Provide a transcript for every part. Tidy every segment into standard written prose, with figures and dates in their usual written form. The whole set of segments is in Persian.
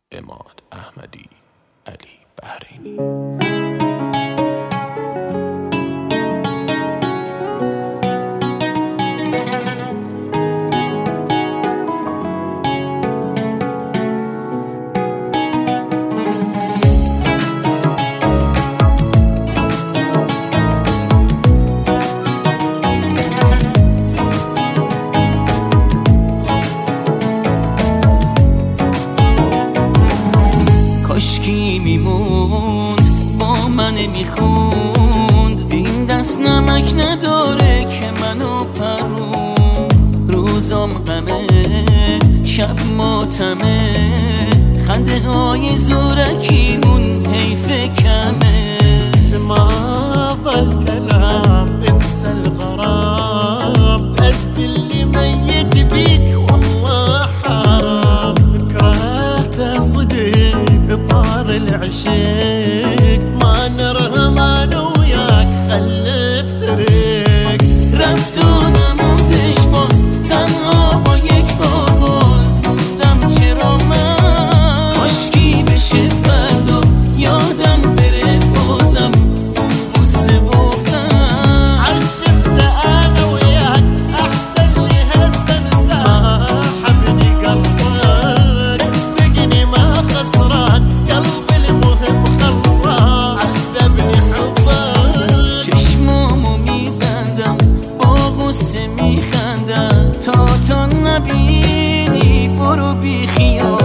عماد احمدی، علی بحرینی. کاشکی میموند با من میخوند، این دست نمک نداره که منو پروند. روزم غمه شب ماتمه، خنده های زورکیمون حیف کمه. ما ظل كلام انسى الغرام، تأدي اللي ميت بيك والله حرام. كرهت صدق طار العشيق، ما نرهم انا وياك خلف طريق. رفتونم و پیش باز تنها با یک آغاز موندم. چرا من کاشکی بشه فردا یادم بره بازم اون بوسه و غم. عشقت انا وياك احسن لي هسه انساك، حبني قلبك صدقني ما خسران، قلبي المهم خلصان عذبني حبك. چشمامو میبندم با غصه میخندم، تا نبینی برو بی خیال.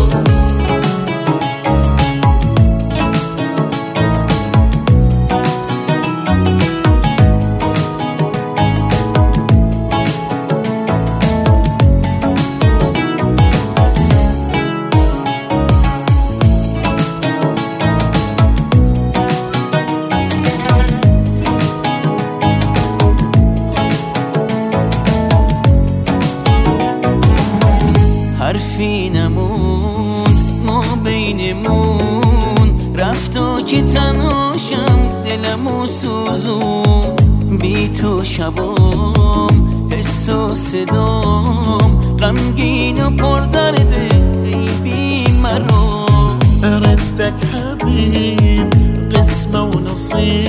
حرفی نموند ما بینمون، رفتا که تنهاشم دلمو سوزون. بی تو شبام حس و صدام غمگین و پردرده ای بی مرام. ردك حبيب قسمة ونصيب،